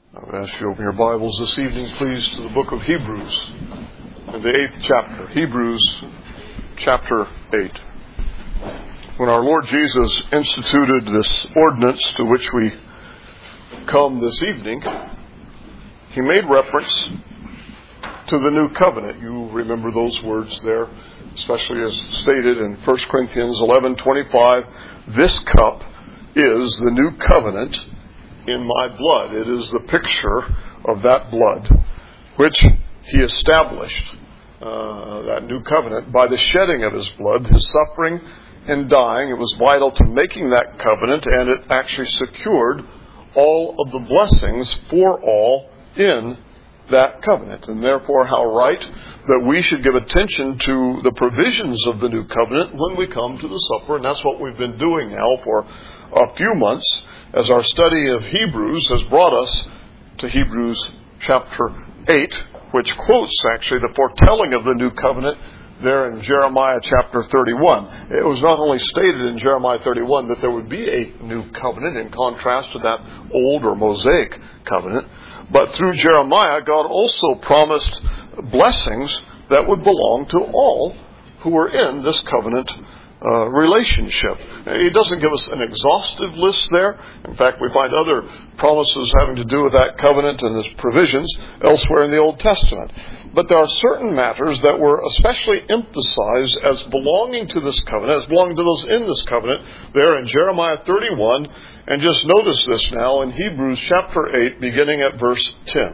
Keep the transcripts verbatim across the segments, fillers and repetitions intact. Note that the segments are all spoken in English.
I would ask you to open your Bibles this evening, please, to the book of Hebrews, in the eighth chapter. Hebrews chapter eight. When our Lord Jesus instituted this ordinance to which we come this evening, He made reference to the new covenant. You remember those words there, especially as stated in First Corinthians eleven twenty-five. This cup is the new covenant in my blood. It is the picture of that blood which He established, uh, that new covenant, by the shedding of His blood, His suffering and dying. It was vital to making that covenant, and it actually secured all of the blessings for all in that covenant. And therefore, how right that we should give attention to the provisions of the new covenant when we come to the supper. And that's what we've been doing now for a few months, as our study of Hebrews has brought us to Hebrews chapter eight, which quotes actually the foretelling of the new covenant there in Jeremiah chapter thirty-one. It was not only stated in Jeremiah thirty-one that there would be a new covenant in contrast to that old or Mosaic covenant, but through Jeremiah, God also promised blessings that would belong to all who were in this covenant Uh, relationship. He doesn't give us an exhaustive list there. In fact, we find other promises having to do with that covenant and its provisions elsewhere in the Old Testament. But there are certain matters that were especially emphasized as belonging to this covenant, as belonging to those in this covenant, there in Jeremiah thirty-one. And just notice this now in Hebrews chapter eight, beginning at verse ten.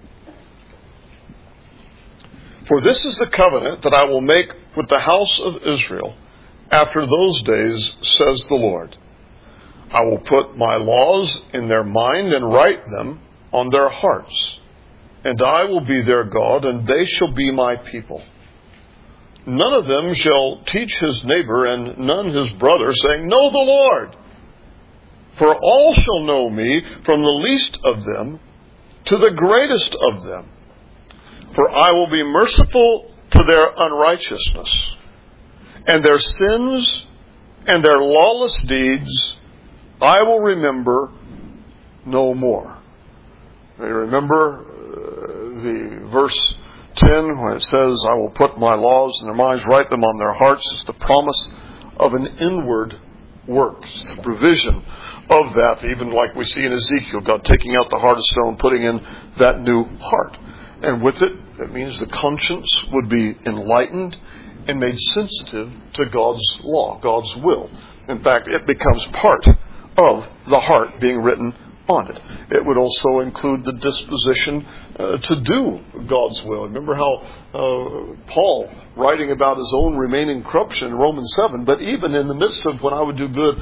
For this is the covenant that I will make with the house of Israel after those days, says the Lord. I will put my laws in their mind and write them on their hearts. And I will be their God, and they shall be my people. None of them shall teach his neighbor and none his brother, saying, Know the Lord. For all shall know me, from the least of them to the greatest of them. For I will be merciful to their unrighteousness, and their sins and their lawless deeds I will remember no more. You remember uh, the verse ten when it says, I will put my laws in their minds, write them on their hearts. It's the promise of an inward work. It's the provision of that, even like we see in Ezekiel, God taking out the heart of stone, putting in that new heart. And with it, it means the conscience would be enlightened and made sensitive to God's law, God's will. In fact, it becomes part of the heart being written on it. It would also include the disposition uh, to do God's will. Remember how uh, Paul, writing about his own remaining corruption in Romans seven, but even in the midst of when I would do good,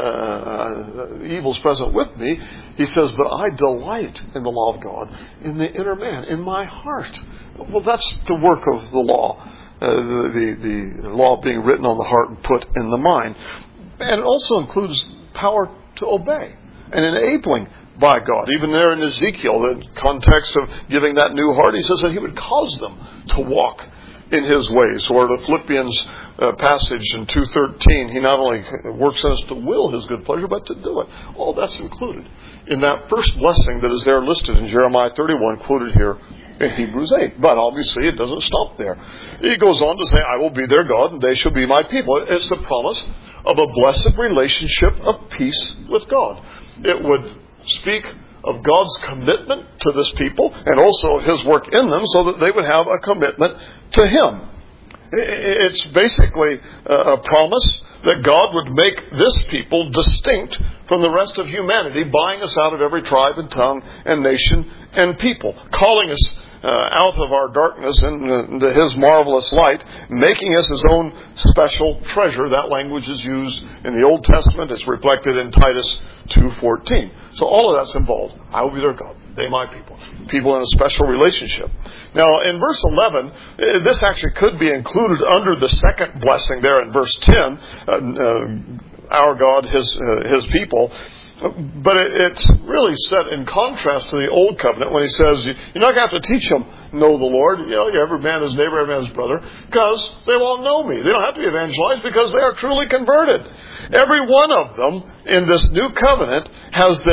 uh, evil's present with me, he says, but I delight in the law of God, in the inner man, in my heart. Well, that's the work of the law. Uh, the, the, the law being written on the heart and put in the mind. And it also includes power to obey and enabling by God. Even there in Ezekiel, the context of giving that new heart, he says that He would cause them to walk in His ways. Or the Philippians uh, passage in two thirteen, He not only works in us to will His good pleasure, but to do it. All that's included in that first blessing that is there listed in Jeremiah thirty-one, quoted here in Hebrews eight. But obviously it doesn't stop there. He goes on to say, I will be their God and they shall be my people. It's the promise of a blessed relationship of peace with God. It would speak of God's commitment to this people and also His work in them so that they would have a commitment to Him. It's basically a promise that God would make this people distinct from the rest of humanity, buying us out of every tribe and tongue and nation and people, calling us uh, out of our darkness into His marvelous light, making us His own special treasure. That language is used in the Old Testament. It's reflected in Titus two fourteen. So all of that's involved. I will be their God. They my people. People in a special relationship. Now, in verse eleven, this actually could be included under the second blessing there in verse ten. Uh, uh, our God, His uh, His people. But it, it's really set in contrast to the Old Covenant when He says, you're not going to have to teach them, know the Lord. You know, every man is neighbor, every man is brother, because they will know me. They don't have to be evangelized because they are truly converted. Every one of them in this new covenant has this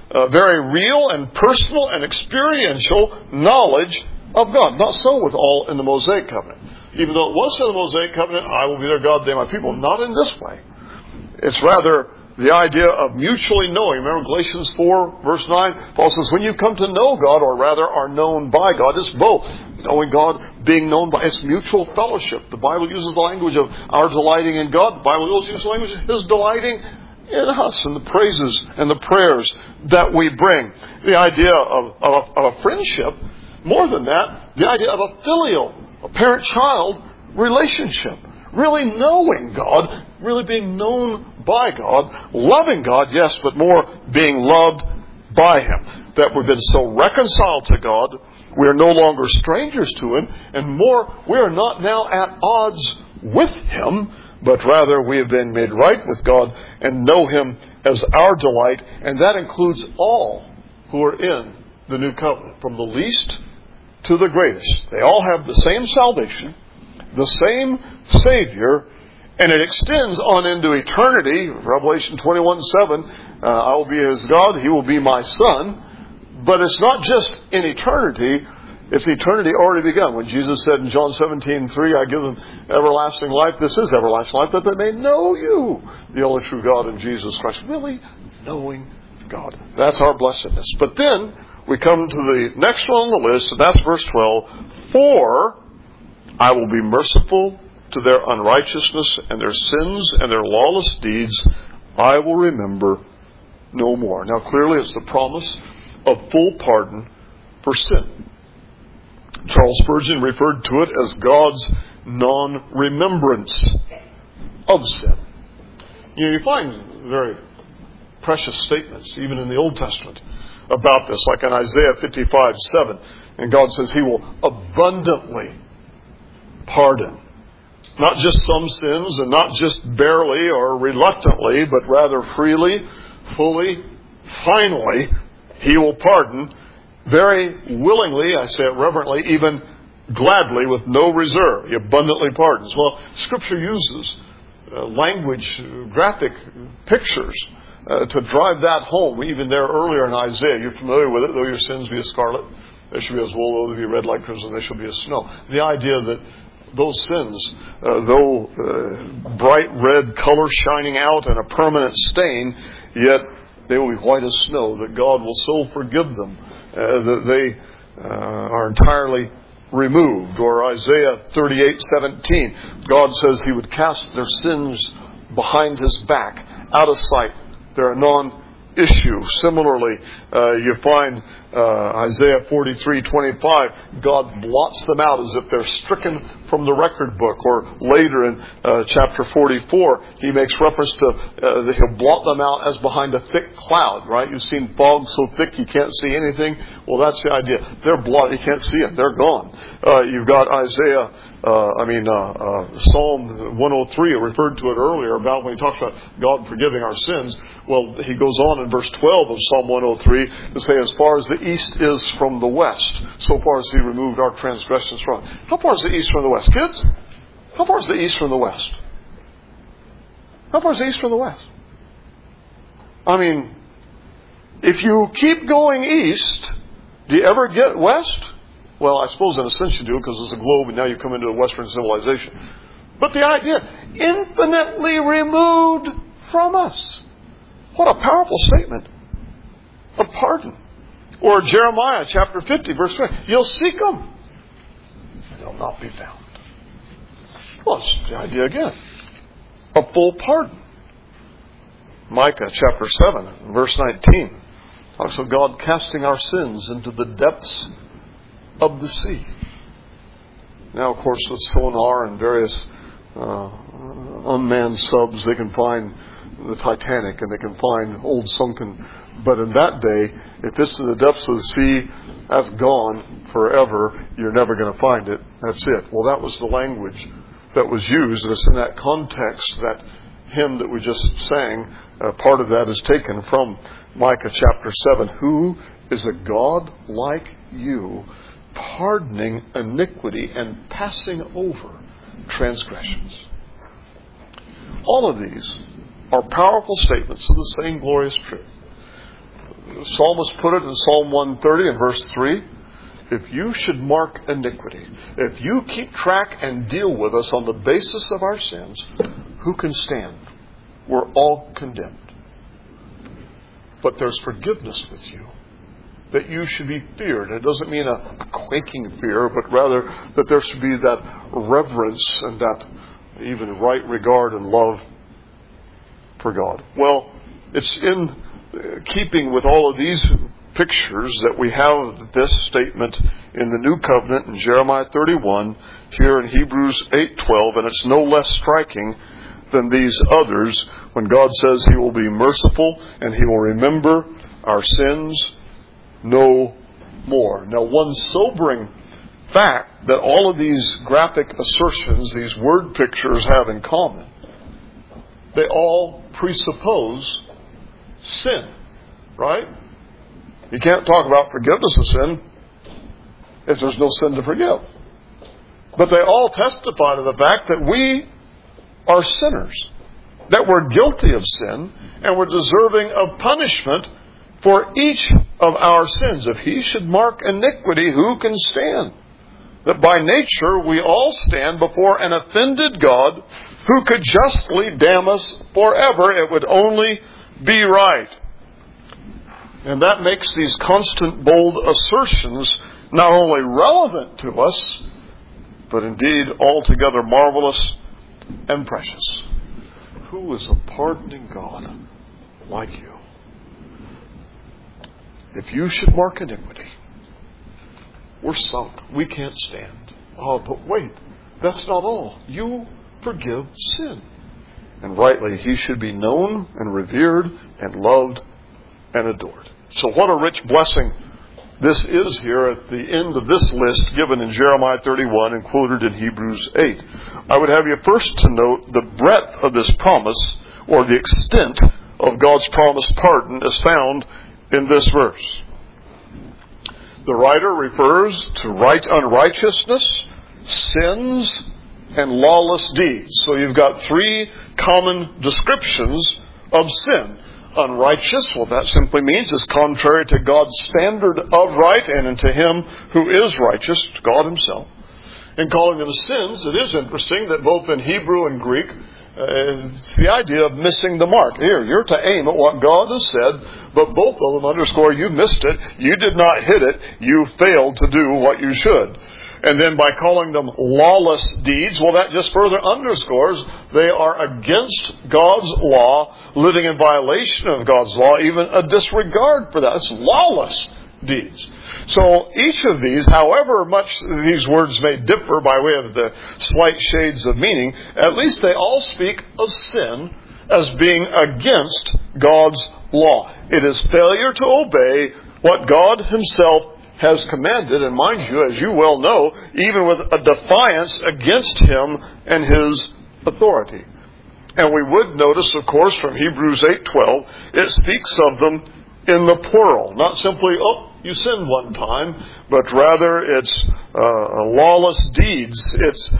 uh, very real and personal and experiential knowledge of God. Not so with all in the Mosaic covenant. Even though it was in the Mosaic covenant, I will be their God, they my people. Not in this way. It's rather the idea of mutually knowing. Remember Galatians four, verse nine? Paul says, when you come to know God, or rather are known by God, it's both. Knowing God, being known by, it's mutual fellowship. The Bible uses the language of our delighting in God. The Bible also uses the language of His delighting in us, and the praises and the prayers that we bring. The idea of, of, of a friendship, more than that, the idea of a filial, a parent-child relationship. Really knowing God, really being known by God, loving God, yes, but more being loved by Him. That we've been so reconciled to God, we are no longer strangers to Him, and more, we are not now at odds with Him, but rather we have been made right with God and know Him as our delight, and that includes all who are in the new covenant, from the least to the greatest. They all have the same salvation, the same Savior, and it extends on into eternity. Revelation twenty-one seven, uh, I will be His God, He will be my Son. But it's not just in eternity, it's eternity already begun. When Jesus said in John seventeen three, I give them everlasting life, this is everlasting life, that they may know you, the only true God, in Jesus Christ. Really knowing God. That's our blessedness. But then we come to the next one on the list, and that's verse twelve. For I will be merciful to their unrighteousness and their sins and their lawless deeds. I will remember no more. Now clearly it's the promise of full pardon for sin. Charles Spurgeon referred to it as God's non-remembrance of sin. You know, you find very precious statements, even in the Old Testament, about this, like in Isaiah fifty-five seven. And God says He will abundantly pardon. Not just some sins, and not just barely or reluctantly, but rather freely, fully, finally, He will pardon very willingly, I say it reverently, even gladly, with no reserve. He abundantly pardons. Well, Scripture uses uh, language, graphic pictures uh, to drive that home. Even there earlier in Isaiah, you're familiar with it. Though your sins be as scarlet, they shall be as wool. Though they be red like crimson, they shall be as snow. The idea that those sins, uh, though uh, bright red color shining out and a permanent stain, yet they will be white as snow, that God will so forgive them uh, that they uh, are entirely removed. Or Isaiah thirty-eight seventeen, God says He would cast their sins behind His back, out of sight. They're a non-issue. Similarly, uh, you find uh, Isaiah forty-three twenty-five, God blots them out as if they're stricken from the record book. Or later in uh, chapter forty-four, He makes reference to uh, that He'll blot them out as behind a thick cloud, right? You've seen fog so thick you can't see anything. Well, that's the idea. They're blotted. You can't see it. They're gone. Uh, you've got Isaiah, uh, I mean, uh, uh, Psalm one oh three, I referred to it earlier about when he talks about God forgiving our sins. Well, he goes on in verse twelve of Psalm one oh three to say, as far as the east is from the west, so far as He removed our transgressions from. How far is the east from the west, kids? How far is the east from the west? How far is the east from the west? I mean, if you keep going east, do you ever get west? Well, I suppose in a sense you do, because it's a globe and now you come into a Western civilization. But the idea, infinitely removed from us. What a powerful statement of pardon. Or Jeremiah chapter fifty, verse twenty. You'll seek them, they'll not be found. Well, it's the idea again. A full pardon. Micah chapter seven, verse nineteen. Talks of God casting our sins into the depths of the sea. Now, of course, with sonar and various uh, unmanned subs, they can find the Titanic and they can find old sunken. But in that day, if it's in the depths of the sea, that's gone forever. You're never going to find it. That's it. Well, that was the language that was used. And it's in that context, that hymn that we just sang, uh, part of that is taken from Micah chapter seven. Who is a God like you, pardoning iniquity and passing over transgressions? All of these are powerful statements of the same glorious truth. the psalmist put it in Psalm one thirty and verse three. If you should mark iniquity, if you keep track and deal with us on the basis of our sins, who can stand? We're all condemned. But there's forgiveness with you, that you should be feared. It doesn't mean a, a quaking fear, but rather that there should be that reverence and that even right regard and love for God. Well, it's in keeping with all of these pictures that we have this statement in the New Covenant in Jeremiah thirty-one, here in Hebrews eight twelve, and it's no less striking than these others when God says He will be merciful and He will remember our sins no more. Now, one sobering fact that all of these graphic assertions, these word pictures have in common, they all presuppose sin, right? You can't talk about forgiveness of sin if there's no sin to forgive. But they all testify to the fact that we are sinners, that we're guilty of sin, and we're deserving of punishment for each of our sins. If He should mark iniquity, who can stand? That by nature we all stand before an offended God who could justly damn us forever. It would only be right. And that makes these constant, bold assertions not only relevant to us, but indeed altogether marvelous and precious. Who is a pardoning God like you? If you should mark iniquity, we're sunk. We can't stand. Oh, but wait, that's not all. You forgive sin. And rightly, He should be known and revered and loved and adored. So what a rich blessing this is here at the end of this list given in Jeremiah thirty-one and quoted in Hebrews eight. I would have you first to note the breadth of this promise, or the extent of God's promised pardon, is found in this verse. The writer refers to right unrighteousness, sins, and lawless deeds. So you've got three common descriptions of sin. Unrighteous, well, that simply means it's contrary to God's standard of right and to Him who is righteous, God Himself. In calling them sins, it is interesting that both in Hebrew and Greek, uh, it's the idea of missing the mark. Here, you're to aim at what God has said, but both of them underscore you missed it, you did not hit it, you failed to do what you should. And then by calling them lawless deeds, well, that just further underscores they are against God's law, living in violation of God's law, even a disregard for that. It's lawless deeds. So each of these, however much these words may differ by way of the slight shades of meaning, at least they all speak of sin as being against God's law. It is failure to obey what God Himself has commanded, and mind you, as you well know, even with a defiance against Him and His authority. And we would notice, of course, from Hebrews eight twelve, it speaks of them in the plural. Not simply, oh, you sinned one time, but rather it's uh, lawless deeds. It's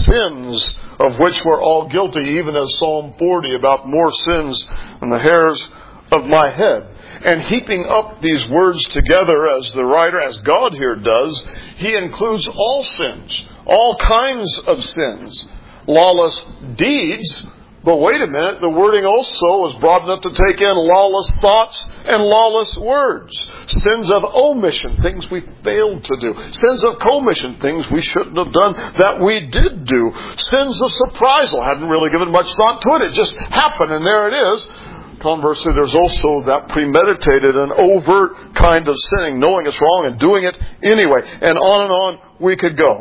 sins of which we're all guilty, even as Psalm forty, about more sins than the hairs of my head. And heaping up these words together as the writer, as God here does, He includes all sins, all kinds of sins, lawless deeds. But wait a minute, the wording also was broad enough to take in lawless thoughts and lawless words. Sins of omission, things we failed to do. Sins of commission, things we shouldn't have done that we did do. Sins of surprisal, hadn't really given much thought to it. It just happened and there it is. Conversely, there's also that premeditated and overt kind of sinning, knowing it's wrong and doing it anyway. And on and on we could go.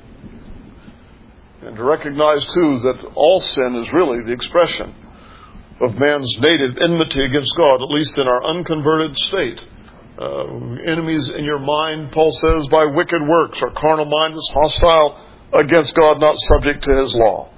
And to recognize, too, that all sin is really the expression of man's native enmity against God, at least in our unconverted state. Uh, enemies in your mind, Paul says, by wicked works. Our carnal mind is hostile against God, not subject to His law.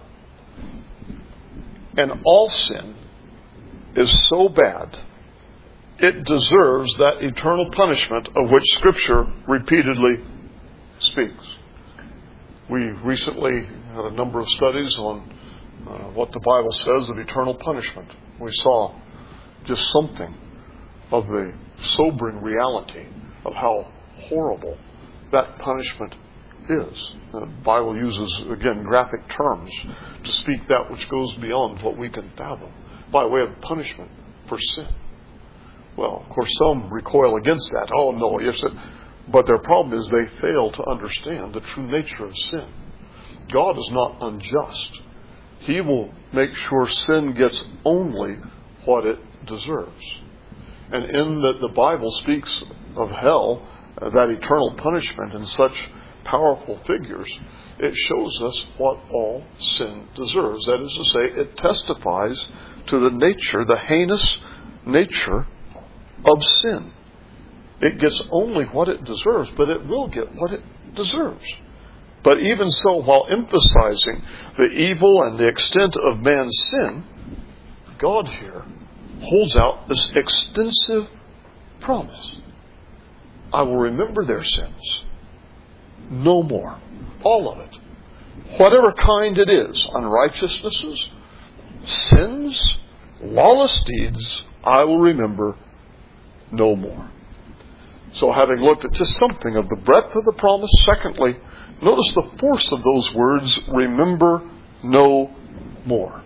And all sin is so bad, it deserves that eternal punishment of which Scripture repeatedly speaks. We recently had a number of studies on uh, what the Bible says of eternal punishment. We saw just something of the sobering reality of how horrible that punishment is. The Bible uses, again, graphic terms to speak that which goes beyond what we can fathom by way of punishment for sin. Well, of course, some recoil against that. Oh, no, yes, it, but their problem is they fail to understand the true nature of sin. God is not unjust. He will make sure sin gets only what it deserves. And in that the Bible speaks of hell, uh, that eternal punishment, in such powerful figures, it shows us what all sin deserves. That is to say, it testifies to the nature, the heinous nature of sin. It gets only what it deserves, but it will get what it deserves. But even so, while emphasizing the evil and the extent of man's sin, God here holds out this extensive promise. I will remember their sins no more. All of it. Whatever kind it is, unrighteousnesses, sins, lawless deeds, I will remember no more. So having looked at just something of the breadth of the promise, secondly, notice the force of those words, remember no more.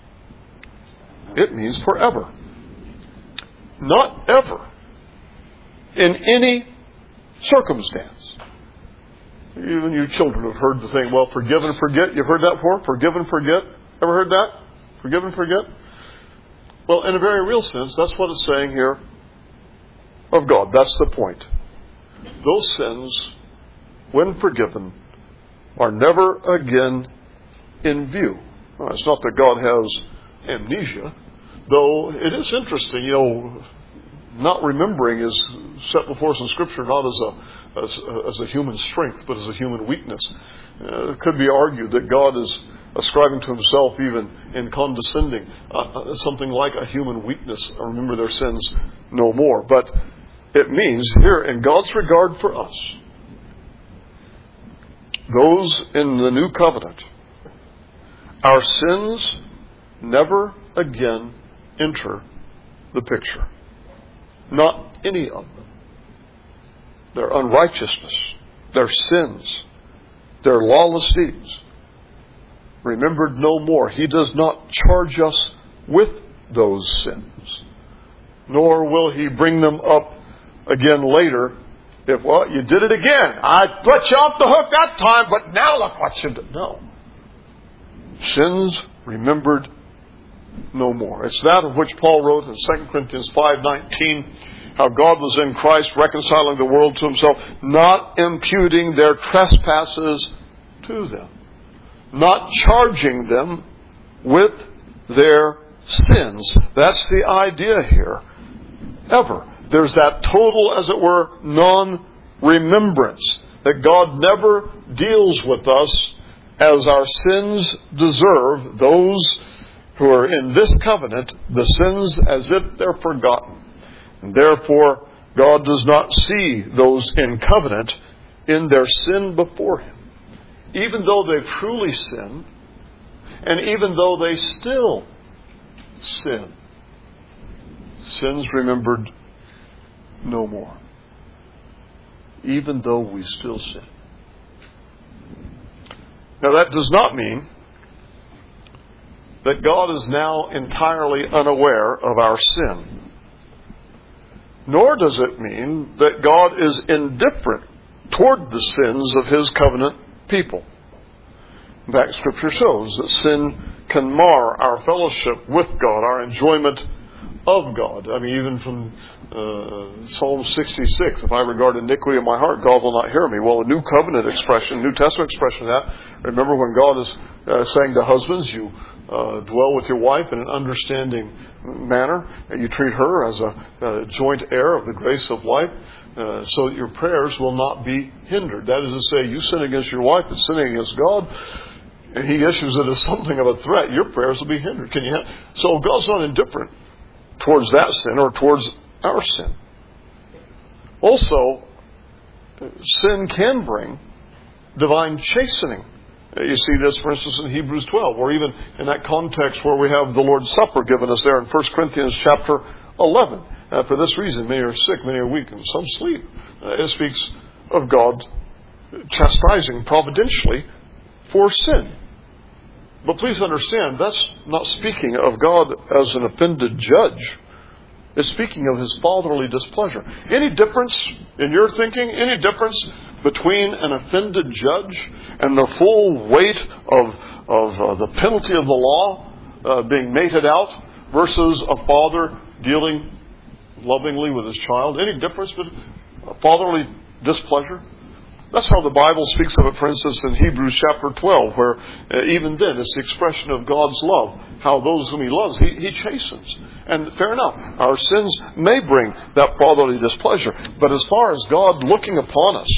It means forever. Not ever. In any circumstance. Even you children have heard the thing, well, forgive and forget. You've heard that before? Forgive and forget. Ever heard that? Forgive and forget? Well, in a very real sense, that's what it's saying here of God. That's the point. Those sins, when forgiven, are never again in view. Well, it's not that God has amnesia, though it is interesting, you know, not remembering is set before us in Scripture not as a as, a, as a human strength, but as a human weakness. Uh, it could be argued that God is ascribing to himself, even in condescending, uh, something like a human weakness. Remember their sins no more. But it means here, in God's regard for us, those in the new covenant, our sins never again enter the picture. Not any of them. Their unrighteousness, their sins, their lawless deeds, remembered no more. He does not charge us with those sins, nor will he bring them up again later. If, well, you did it again. I let you off the hook that time, but now look what you did. No. Sins remembered no more. It's that of which Paul wrote in Second Corinthians five nineteen, how God was in Christ reconciling the world to himself, not imputing their trespasses to them, not charging them with their sins. That's the idea here. Ever. There's that total, as it were, non-remembrance, that God never deals with us as our sins deserve, those who are in this covenant, the sins as if they're forgotten. And therefore, God does not see those in covenant in their sin before him. Even though they've truly sinned, and even though they still sin, sins remembered no more. Even though we still sin. Now that does not mean that God is now entirely unaware of our sin. Nor does it mean that God is indifferent toward the sins of his covenant people. In fact, Scripture shows that sin can mar our fellowship with God, our enjoyment of God. I mean, even from uh, Psalm sixty-six, if I regard iniquity in my heart, God will not hear me. Well, a New Covenant expression, New Testament expression of that, remember when God is uh, saying to husbands, you uh, dwell with your wife in an understanding manner, and you treat her as a, a joint heir of the grace of life, uh, so that your prayers will not be hindered. That is to say, you sin against your wife and sinning against God, and he issues it as something of a threat, your prayers will be hindered. Can you have, so God's not indifferent towards that sin or towards our sin. Also, sin can bring divine chastening. You see this, for instance, in Hebrews twelve, or even in that context where we have the Lord's Supper given us there in First Corinthians chapter eleven. Uh, for this reason, many are sick, many are weak, and some sleep. Uh, it speaks of God chastising providentially for sin. But please understand, that's not speaking of God as an offended judge. It's speaking of His fatherly displeasure. Any difference in your thinking? Any difference between an offended judge and the full weight of, of uh, the penalty of the law uh, being meted out versus a father dealing lovingly with his child? Any difference between fatherly displeasure? That's how the Bible speaks of it, for instance, in Hebrews chapter twelve, where uh, even then it's the expression of God's love. How those whom He loves, He, he chastens. And fair enough, our sins may bring that fatherly displeasure. But as far as God looking upon us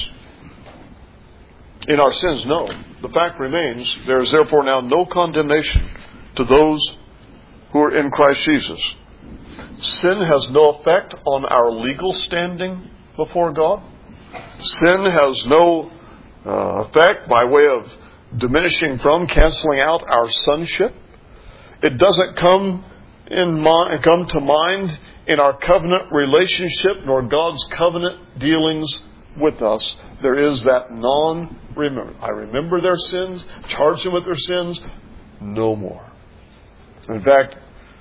in our sins, no. The fact remains, there is therefore now no condemnation to those who are in Christ Jesus. Sin has no effect on our legal standing before God. Sin has no uh, effect by way of diminishing from, canceling out our sonship. It doesn't come in mind, come to mind in our covenant relationship, nor God's covenant dealings with us. There is that non-remember. I remember their sins, charge them with their sins, no more. In fact,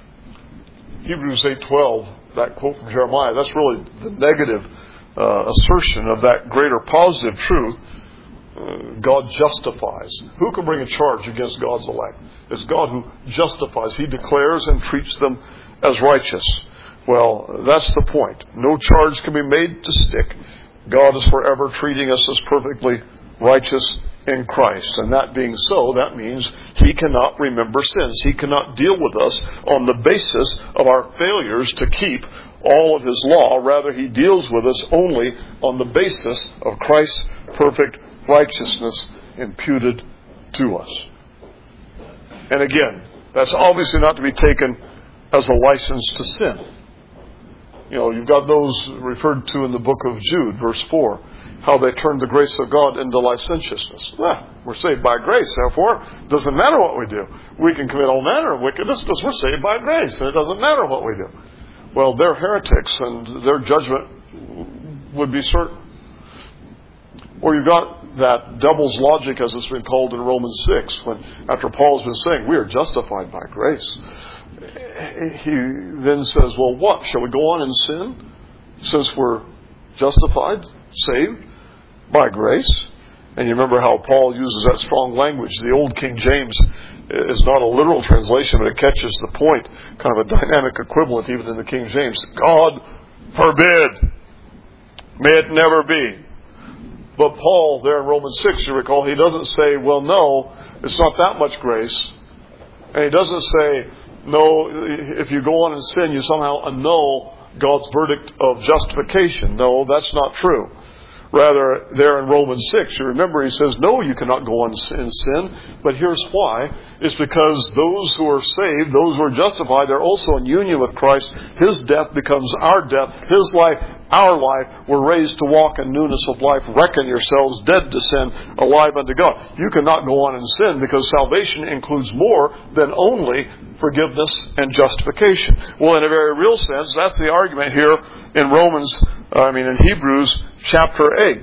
Hebrews eight twelve, that quote from Jeremiah, that's really the negative uh, assertion of that greater positive truth. Uh, God justifies. Who can bring a charge against God's elect? It's God who justifies. He declares and treats them as righteous. Well, that's the point. No charge can be made to stick. God is forever treating us as perfectly righteous in Christ. And that being so, that means He cannot remember sins. He cannot deal with us on the basis of our failures to keep all of His law. Rather, He deals with us only on the basis of Christ's perfect righteousness imputed to us. And again, that's obviously not to be taken as a license to sin. You know, you've got those referred to in the book of Jude, verse four, how they turned the grace of God into licentiousness. Well, we're saved by grace, therefore, it doesn't matter what we do. We can commit all manner of wickedness because we're saved by grace, and it doesn't matter what we do. Well, they're heretics, and their judgment would be certain. Or you've got that devil's logic, as it's been called in Romans six, when after Paul's been saying, we are justified by grace. He then says, well, what? Shall we go on in sin since we're justified, saved by grace? And you remember how Paul uses that strong language. The old King James is not a literal translation, but it catches the point. Kind of a dynamic equivalent even in the King James. God forbid. May it never be. But Paul, there in Romans six, you recall, he doesn't say, well, no, it's not that much grace. And he doesn't say, no, if you go on in sin, you somehow annul God's verdict of justification. No, that's not true. Rather, there in Romans six, you remember he says, no, you cannot go on in sin. But here's why. It's because those who are saved, those who are justified, they're also in union with Christ. His death becomes our death. His life, our life. We're raised to walk in newness of life. Reckon yourselves dead to sin, alive unto God. You cannot go on in sin because salvation includes more than only forgiveness and justification. Well, in a very real sense, that's the argument here in Romans, I mean in Hebrews chapter eight.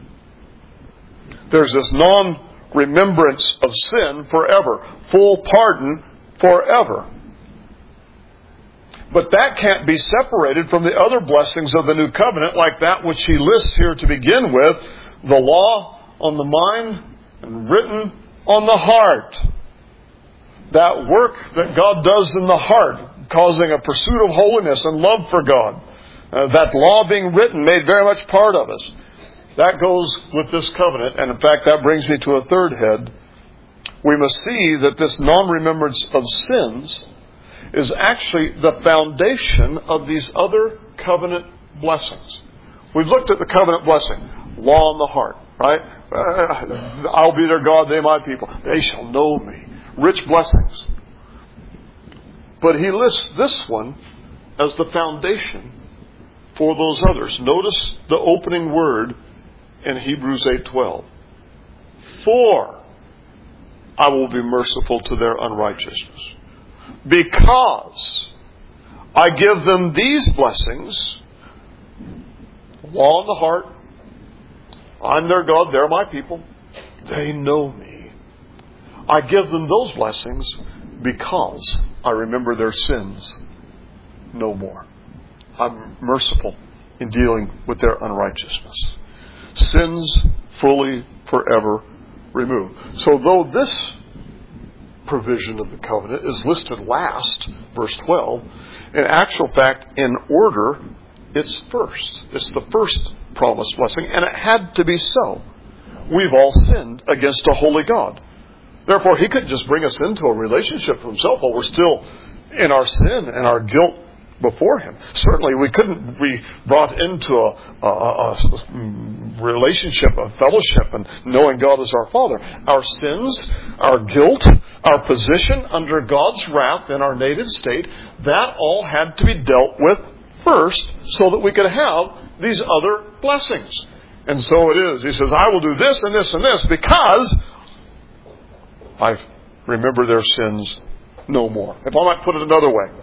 There's this non-remembrance of sin forever. Full pardon forever. But that can't be separated from the other blessings of the new covenant, like that which he lists here to begin with, the law on the mind and written on the heart. That work that God does in the heart, causing a pursuit of holiness and love for God. Uh, that law being written made very much part of us. That goes with this covenant, and in fact that brings me to a third head. We must see that this non-remembrance of sins is actually the foundation of these other covenant blessings. We've looked at the covenant blessing, law in the heart, right? Uh, I'll be their God, they my people. They shall know me. Rich blessings. But he lists this one as the foundation for those others. Notice the opening word in Hebrews eight twelve. For I will be merciful to their unrighteousness, because I give them these blessings. Law in the heart. I'm their God. They're my people. They know me. I give them those blessings because I remember their sins no more. I'm merciful in dealing with their unrighteousness. Sins fully, forever removed. So though this provision of the covenant is listed last, verse twelve, in actual fact, in order, it's first. It's the first promised blessing, and it had to be so. We've all sinned against a holy God. Therefore, He couldn't just bring us into a relationship with Himself while we're still in our sin and our guilt before Him. Certainly, we couldn't be brought into a, a, a relationship, a fellowship, and knowing God as our Father. Our sins, our guilt, our position under God's wrath in our native state, that all had to be dealt with first so that we could have these other blessings. And so it is. He says, I will do this and this and this because I remember their sins no more. If I might put it another way,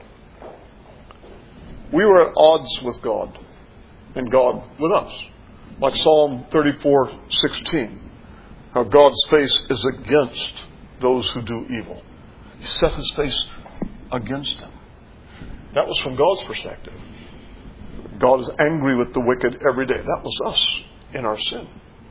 we were at odds with God and God with us. Like Psalm thirty-four sixteen, how God's face is against those who do evil. He set His face against them. That was from God's perspective. God is angry with the wicked every day. That was us in our sin.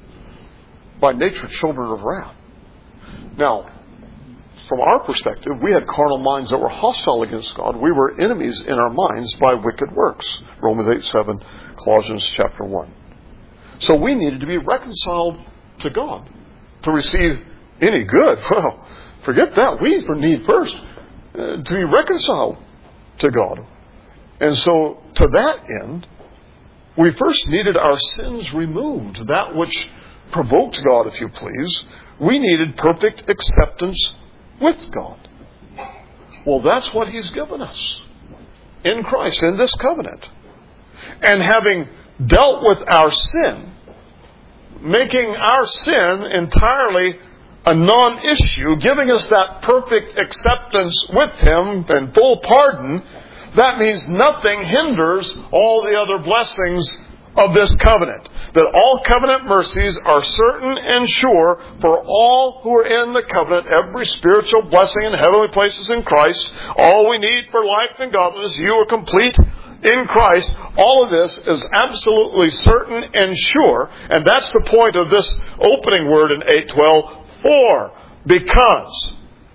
By nature, children of wrath. Now, from our perspective, we had carnal minds that were hostile against God. We were enemies in our minds by wicked works. Romans eight seven, Colossians chapter one. So we needed to be reconciled to God to receive any good. Well, forget that. We need first uh, to be reconciled to God. And so, to that end, we first needed our sins removed. That which provoked God, if you please. We needed perfect acceptance with God. Well, that's what He's given us in Christ, in this covenant. And having dealt with our sin, making our sin entirely a non-issue, giving us that perfect acceptance with Him and full pardon, that means nothing hinders all the other blessings of this covenant. That all covenant mercies are certain and sure for all who are in the covenant. Every spiritual blessing in heavenly places in Christ. All we need for life and godliness. You are complete in Christ. All of this is absolutely certain and sure. And that's the point of this opening word in eight twelve. For, because.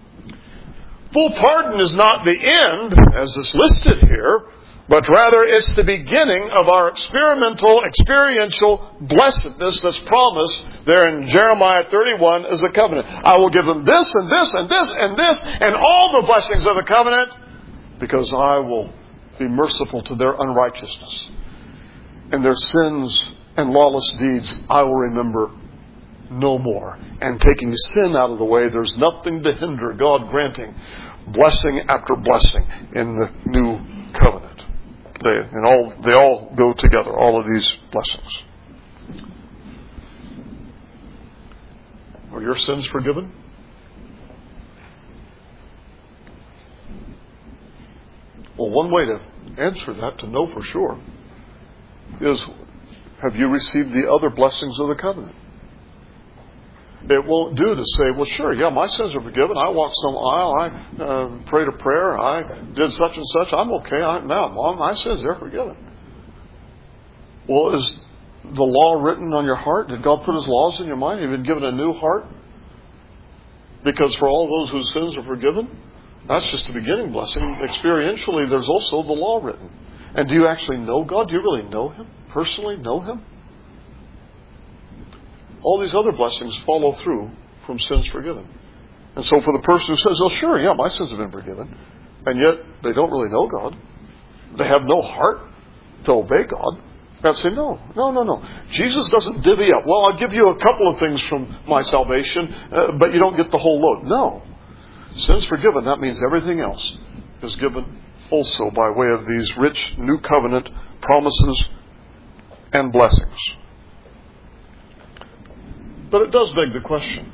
Full pardon is not the end, as is listed here, but rather it's the beginning of our experimental, experiential blessedness that's promised there in Jeremiah thirty-one as a covenant. I will give them this and this and this and this and all the blessings of the covenant because I will be merciful to their unrighteousness. And their sins and lawless deeds I will remember no more. And taking sin out of the way, there's nothing to hinder God granting blessing after blessing in the new covenant. They, and all, they all go together, all of these blessings. Are your sins forgiven? Well, one way to answer that, to know for sure, is have you received the other blessings of the covenant? It won't do to say, well, sure, yeah, my sins are forgiven. I walked some aisle. I uh, prayed a prayer. I did such and such. I'm okay. I, now, Mom, my sins, they're forgiven. Well, is the law written on your heart? Did God put His laws in your mind? Have you been given a new heart? Because for all those whose sins are forgiven, that's just the beginning blessing. Experientially, there's also the law written. And do you actually know God? Do you really know Him? Personally know Him? All these other blessings follow through from sins forgiven. And so for the person who says, oh, sure, yeah, my sins have been forgiven, and yet they don't really know God, they have no heart to obey God, I'd say, no, no, no, no. Jesus doesn't divvy up. Well, I'll give you a couple of things from my salvation, uh, but you don't get the whole load. No. Sins forgiven, that means everything else is given also by way of these rich new covenant promises and blessings. But it does beg the question.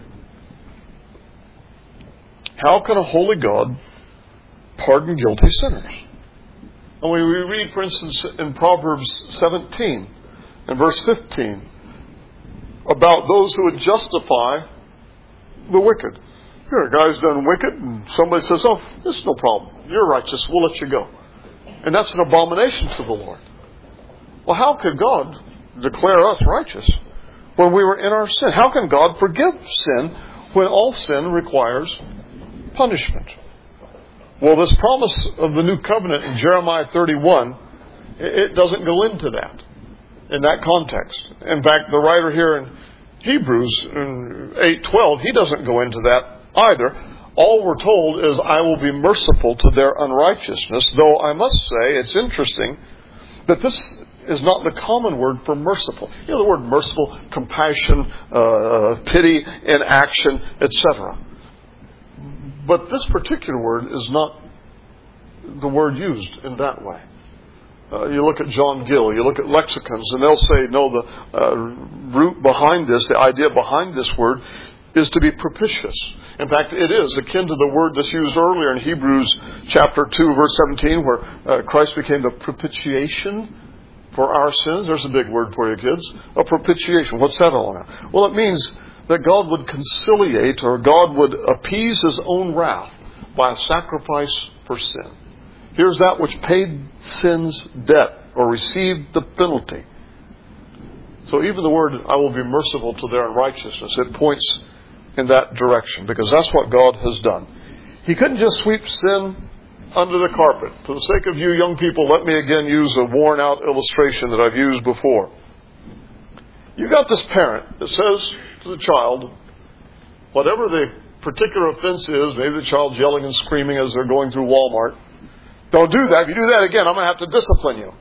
How can a holy God pardon guilty sinners? And we read, for instance, in Proverbs seventeen and verse fifteen, about those who would justify the wicked. Here, a guy's done wicked, and somebody says, oh, it's no problem. You're righteous. We'll let you go. And that's an abomination to the Lord. Well, how could God declare us righteous when we were in our sin? How can God forgive sin when all sin requires punishment? Well, this promise of the new covenant in Jeremiah thirty-one, it doesn't go into that in that context. In fact, the writer here in Hebrews in eight twelve, he doesn't go into that either. All we're told is, I will be merciful to their unrighteousness, though I must say it's interesting that this is not the common word for merciful. You know the word merciful, compassion, uh, pity in action, et cetera. But this particular word is not the word used in that way. Uh, you look at John Gill, you look at lexicons, and they'll say, no, the uh, root behind this, the idea behind this word, is to be propitious. In fact, it is akin to the word that's used earlier in Hebrews chapter two, verse seventeen, where uh, Christ became the propitiation for our sins. There's a big word for you, kids. A propitiation. What's that all about? Well, it means that God would conciliate, or God would appease His own wrath by a sacrifice for sin. Here's that which paid sin's debt, or received the penalty. So even the word, I will be merciful to their unrighteousness, it points in that direction, because that's what God has done. He couldn't just sweep sin under the carpet. For the sake of you young people, let me again use a worn out illustration that I've used before. You've got this parent that says to the child, whatever the particular offense is, maybe the child's yelling and screaming as they're going through Walmart, don't do that. If you do that again, I'm going to have to discipline you.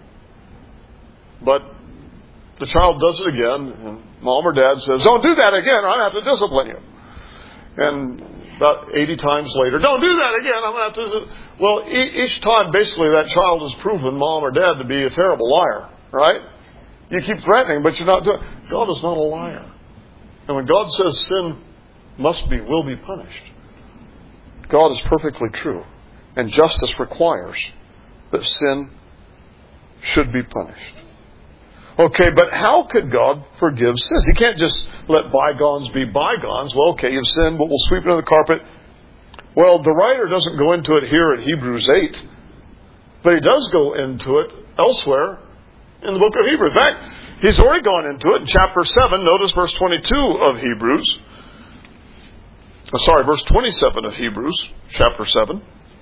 But the child does it again, and mom or dad says, don't do that again, or I'm going to have to discipline you. And about eighty times later, don't do that again, I'm going to have to... Well, e- each time, basically, that child has proven mom or dad to be a terrible liar, right? You keep threatening, but you're not doing... God is not a liar. And when God says sin must be, will be punished, God is perfectly true. And justice requires that sin should be punished. Okay, but how could God forgive sins? He can't just let bygones be bygones. Well, okay, you've sinned, but we'll sweep it under the carpet. Well, the writer doesn't go into it here in Hebrews eight, but he does go into it elsewhere in the book of Hebrews. In fact, he's already gone into it in chapter seven. Notice verse twenty-two of Hebrews. Oh, sorry, verse twenty-seven of Hebrews, chapter seven.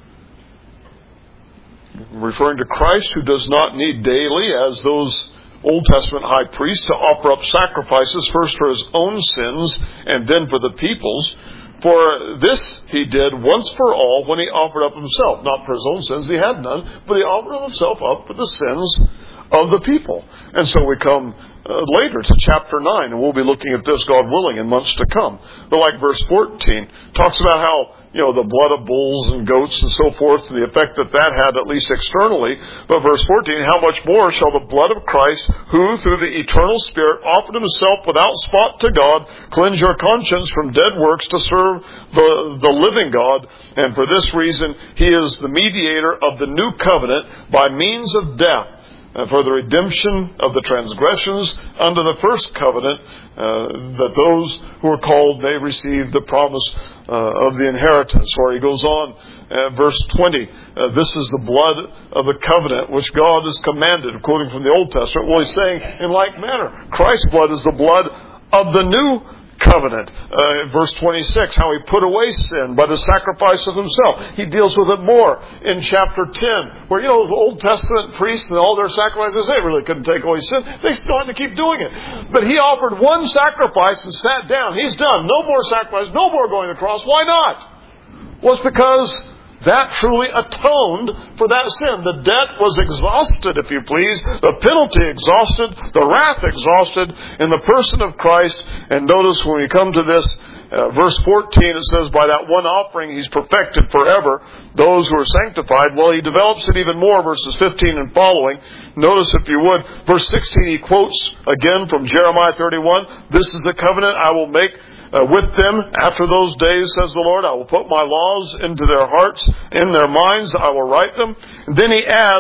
Referring to Christ, who does not need daily, as those Old Testament high priests, to offer up sacrifices, first for His own sins and then for the people's. For this He did once for all when He offered up Himself. Not for His own sins, He had none, but He offered Himself up for the sins of the people. And so we come uh, later to chapter nine, and we'll be looking at this, God willing, in months to come. But like verse fourteen, talks about how, you know, the blood of bulls and goats and so forth, and the effect that that had, at least externally. But verse fourteen, how much more shall the blood of Christ, who through the eternal Spirit offered Himself without spot to God, cleanse your conscience from dead works to serve the, the living God? And for this reason, He is the mediator of the new covenant by means of death, Uh, for the redemption of the transgressions under the first covenant, uh, that those who are called may receive the promise uh, of the inheritance. Or he goes on, uh, verse twenty, uh, this is the blood of the covenant which God has commanded, quoting from the Old Testament. Well, he's saying, in like manner, Christ's blood is the blood of the new covenant. Uh, verse twenty-six, how He put away sin by the sacrifice of Himself. He deals with it more in chapter ten, where, you know, the Old Testament priests and all their sacrifices, they really couldn't take away sin. They still had to keep doing it. But He offered one sacrifice and sat down. He's done. No more sacrifice. No more going to the cross. Why not? Well, it's because that truly atoned for that sin. The debt was exhausted, if you please. The penalty exhausted. The wrath exhausted in the person of Christ. And notice when we come to this, uh, verse fourteen, it says, by that one offering He's perfected forever those who are sanctified. Well, He develops it even more, verses fifteen and following. Notice, if you would, verse sixteen, he quotes again from Jeremiah thirty-one, this is the covenant I will make Uh, with them after those days, says the Lord. I will put my laws into their hearts, in their minds I will write them. And then he adds,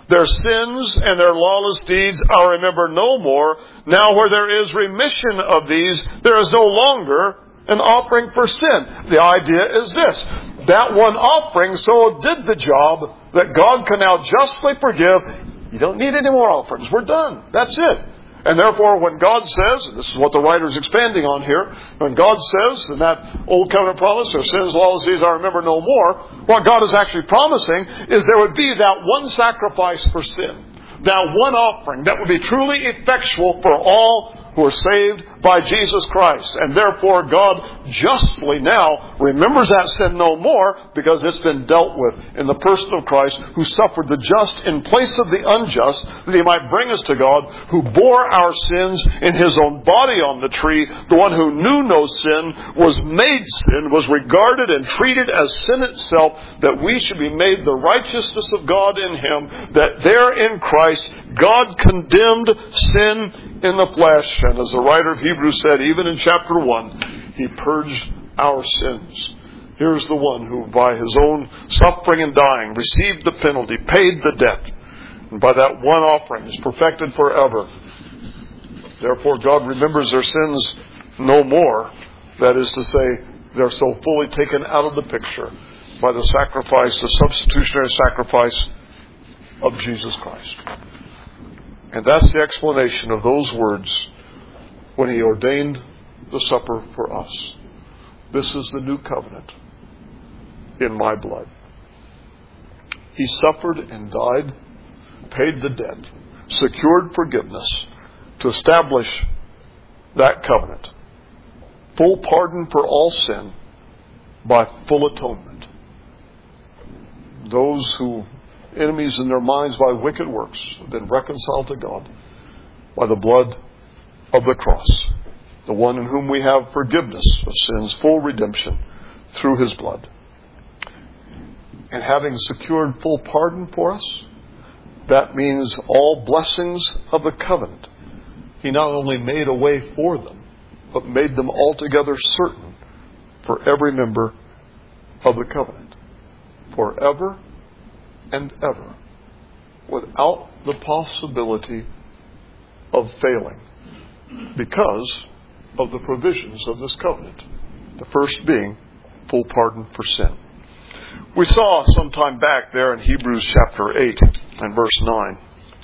Their sins and their lawless deeds I'll remember no more. Now where there is remission of these, there is no longer an offering for sin. The idea is this. That one offering so did the job that God can now justly forgive. You don't need any more offerings. We're done. That's it. And therefore, when God says, and this is what the writer's expanding on here, when God says in that Old Covenant promise, their sins, lawless deeds I remember no more, what God is actually promising is there would be that one sacrifice for sin, that one offering that would be truly effectual for all who are saved by Jesus Christ. And therefore, God justly now remembers that sin no more because it's been dealt with in the person of Christ, who suffered the just in place of the unjust, that He might bring us to God, who bore our sins in His own body on the tree. The one who knew no sin was made sin, was regarded and treated as sin itself, that we should be made the righteousness of God in Him, that there in Christ God condemned sin in the flesh. And as the writer of Hebrews said, even in chapter one, He purged our sins. Here's the one who by His own suffering and dying received the penalty, paid the debt, and by that one offering is perfected forever. Therefore God remembers their sins no more. That is to say, they're so fully taken out of the picture by the sacrifice, the substitutionary sacrifice of Jesus Christ. And that's the explanation of those words when He ordained the supper for us. This is the new covenant in my blood. He suffered and died, paid the debt, secured forgiveness to establish that covenant. Full pardon for all sin by full atonement. Those who enemies in their minds by wicked works have been reconciled to God by the blood of the cross. The one in whom we have forgiveness of sins, full redemption through His blood. And having secured full pardon for us, that means all blessings of the covenant. He not only made a way for them, but made them altogether certain for every member of the covenant. Forever and ever, without the possibility of failing, because of the provisions of this covenant. The first being full pardon for sin. We saw some time back there in Hebrews chapter eight and verse nine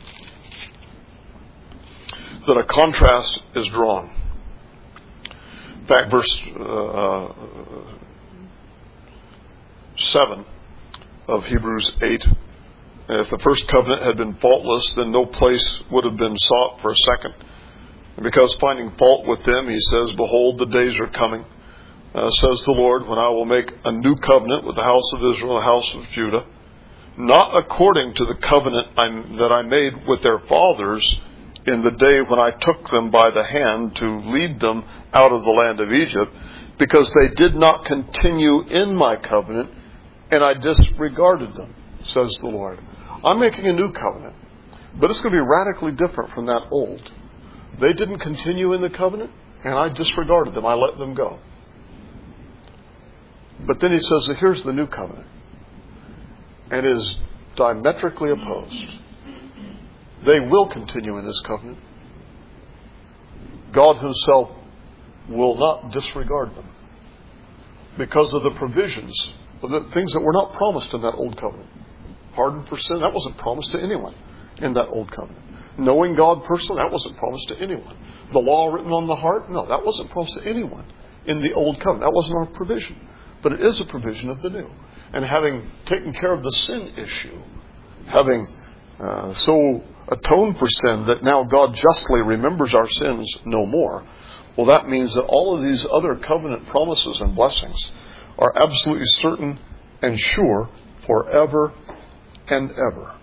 that a contrast is drawn. In fact, verse uh, seven of Hebrews eight. And if the first covenant had been faultless, then no place would have been sought for a second. And because finding fault with them, He says, behold, the days are coming, uh, says the Lord, when I will make a new covenant with the house of Israel and the house of Judah, not according to the covenant I'm, that I made with their fathers in the day when I took them by the hand to lead them out of the land of Egypt, because they did not continue in my covenant, and I disregarded them, says the Lord. I'm making a new covenant, but it's going to be radically different from that old. They didn't continue in the covenant, and I disregarded them. I let them go. But then He says that here's the new covenant, and is diametrically opposed. They will continue in this covenant. God Himself will not disregard them because of the provisions, of the things that were not promised in that old covenant. Pardon for sin, that wasn't promised to anyone in that old covenant. Knowing God personally, that wasn't promised to anyone. The law written on the heart, no, that wasn't promised to anyone in the old covenant. That wasn't our provision. But it is a provision of the new. And having taken care of the sin issue, having uh, so atoned for sin that now God justly remembers our sins no more, well, that means that all of these other covenant promises and blessings are absolutely certain and sure forever and ever.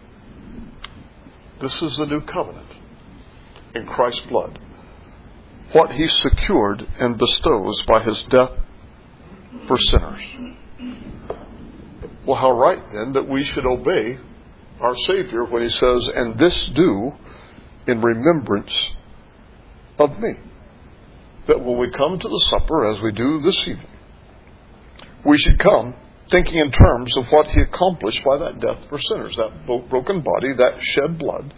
This is the new covenant in Christ's blood. What He secured and bestows by His death for sinners. Well, how right then that we should obey our Savior when He says, and this do in remembrance of me. That when we come to the supper, as we do this evening, we should come thinking in terms of what He accomplished by that death for sinners, that broken body, that shed blood,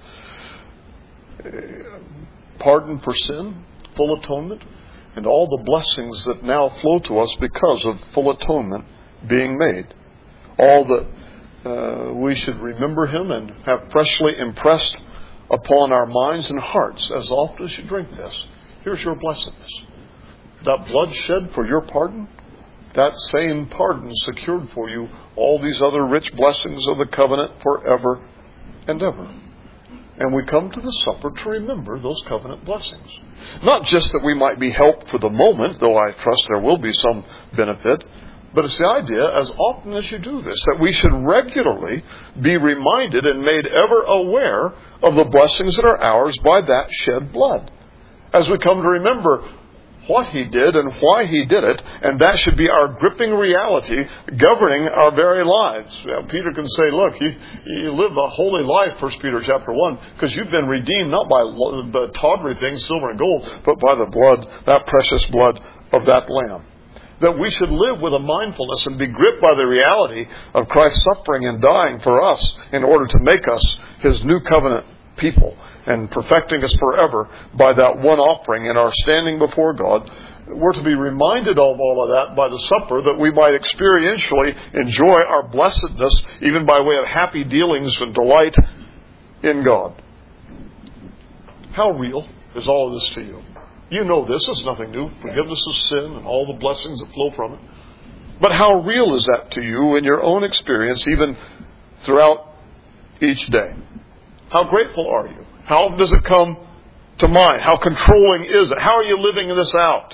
pardon for sin, full atonement, and all the blessings that now flow to us because of full atonement being made. All that uh, we should remember Him and have freshly impressed upon our minds and hearts as often as you drink this. Here's your blessedness. That blood shed for your pardon, that same pardon secured for you all these other rich blessings of the covenant forever and ever. And we come to the supper to remember those covenant blessings. Not just that we might be helped for the moment, though I trust there will be some benefit, but it's the idea, as often as you do this, that we should regularly be reminded and made ever aware of the blessings that are ours by that shed blood. As we come to remember what He did and why He did it, and that should be our gripping reality governing our very lives. You know, Peter can say, look, you, you live a holy life, First Peter chapter one, because you've been redeemed not by the tawdry things, silver and gold, but by the blood, that precious blood of that Lamb. That we should live with a mindfulness and be gripped by the reality of Christ suffering and dying for us in order to make us His new covenant people and perfecting us forever by that one offering in our standing before God. We're to be reminded of all of that by the supper, that we might experientially enjoy our blessedness even by way of happy dealings and delight in God. How real is all of this to you? You know this is nothing new. Forgiveness of sin and all the blessings that flow from it. But how real is that to you in your own experience, even throughout each day? How grateful are you? How does it come to mind? How controlling is it? How are you living this out?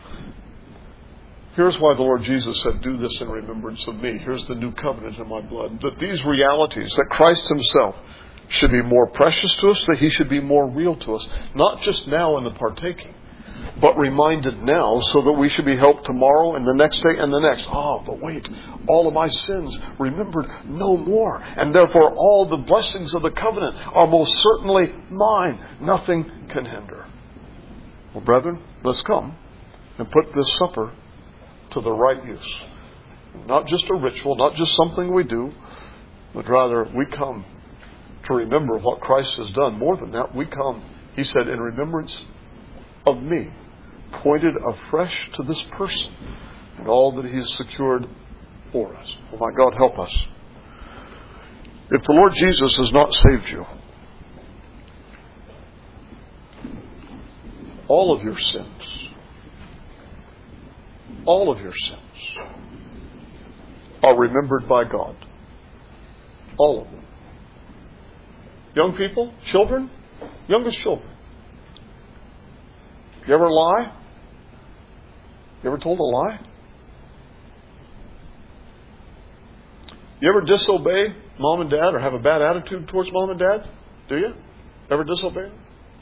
Here's why the Lord Jesus said, do this in remembrance of me. Here's the new covenant in my blood. That these realities, that Christ Himself should be more precious to us, that He should be more real to us. Not just now in the partaking, but reminded now so that we should be helped tomorrow and the next day and the next. Ah, but wait, all of my sins remembered no more. And therefore all the blessings of the covenant are most certainly mine. Nothing can hinder. Well, brethren, let's come and put this supper to the right use. Not just a ritual, not just something we do, but rather we come to remember what Christ has done. More than that, we come, He said, in remembrance of me, pointed afresh to this person and all that He has secured for us. Oh my God, help us. If the Lord Jesus has not saved you, all of your sins, all of your sins are remembered by God. All of them. Young people, children, youngest children. You ever lie? You ever told a lie? You ever disobey mom and dad or have a bad attitude towards mom and dad? Do you? Ever disobey them?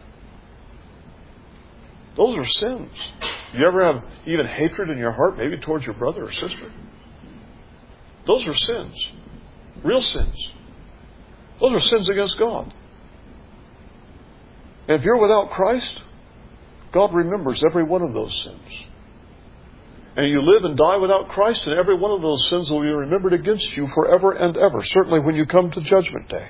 Those are sins. You ever have even hatred in your heart, maybe towards your brother or sister? Those are sins. Real sins. Those are sins against God. And if you're without Christ, God remembers every one of those sins. And you live and die without Christ, and every one of those sins will be remembered against you forever and ever, certainly when you come to Judgment Day.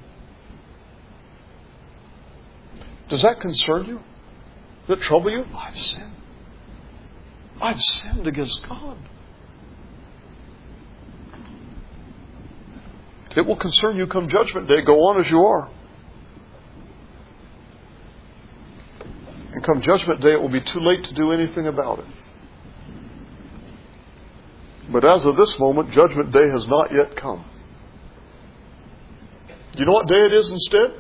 Does that concern you? Does it trouble you? I've sinned. I've sinned against God. It will concern you come Judgment Day. Go on as you are. And come Judgment Day, it will be too late to do anything about it. But as of this moment, Judgment Day has not yet come. Do you know what day it is instead?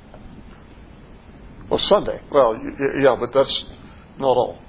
Well, Sunday. Well, yeah, but that's not all.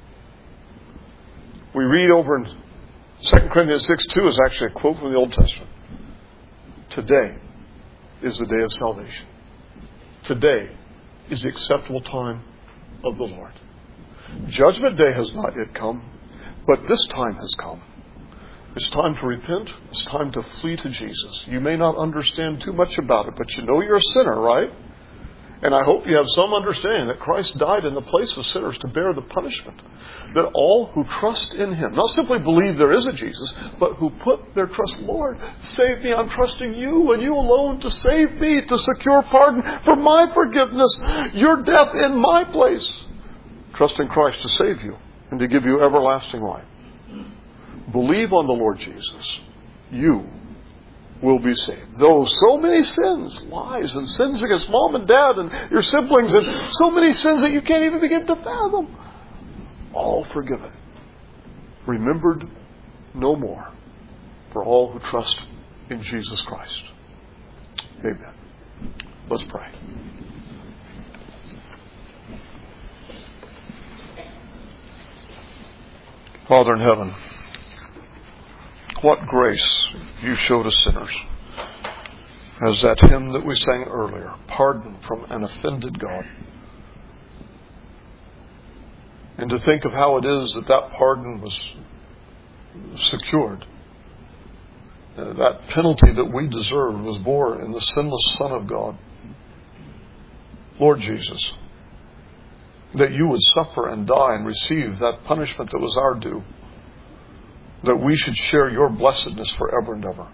We read over in Second Corinthians six two is actually a quote from the Old Testament. Today is the day of salvation. Today is the acceptable time of the Lord. Judgment Day has not yet come, but this time has come. It's time to repent. It's time to flee to Jesus. You may not understand too much about it, but you know you're a sinner, right? And I hope you have some understanding that Christ died in the place of sinners to bear the punishment. That all who trust in Him, not simply believe there is a Jesus, but who put their trust, Lord, save me, I'm trusting You and You alone to save me, to secure pardon for my forgiveness, Your death in my place. Trust in Christ to save you and to give you everlasting life. Believe on the Lord Jesus. You will be saved. Though so many sins, lies and sins against mom and dad and your siblings, and so many sins that you can't even begin to fathom, all forgiven, remembered no more for all who trust in Jesus Christ. Amen. Let's pray. Father in heaven, what grace You show to sinners. As that hymn that we sang earlier, pardon from an offended God. And to think of how it is that that pardon was secured. Uh, that penalty that we deserved was borne in the sinless Son of God. Lord Jesus, that You would suffer and die and receive that punishment that was our due. That we should share Your blessedness forever and ever.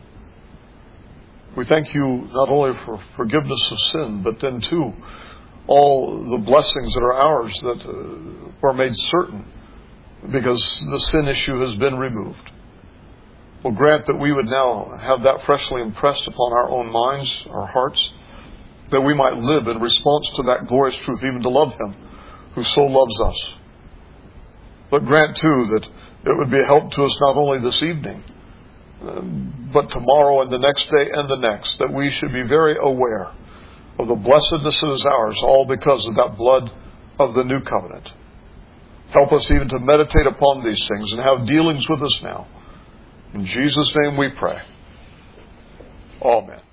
We thank You not only for forgiveness of sin, but then too, all the blessings that are ours that uh, are made certain because the sin issue has been removed. Well, grant that we would now have that freshly impressed upon our own minds, our hearts, that we might live in response to that glorious truth, even to love Him who so loves us. But grant too that it would be a help to us not only this evening, uh, but tomorrow and the next day and the next, that we should be very aware of the blessedness that is ours, all because of that blood of the new covenant. Help us even to meditate upon these things and have dealings with us now. In Jesus' name we pray. Amen.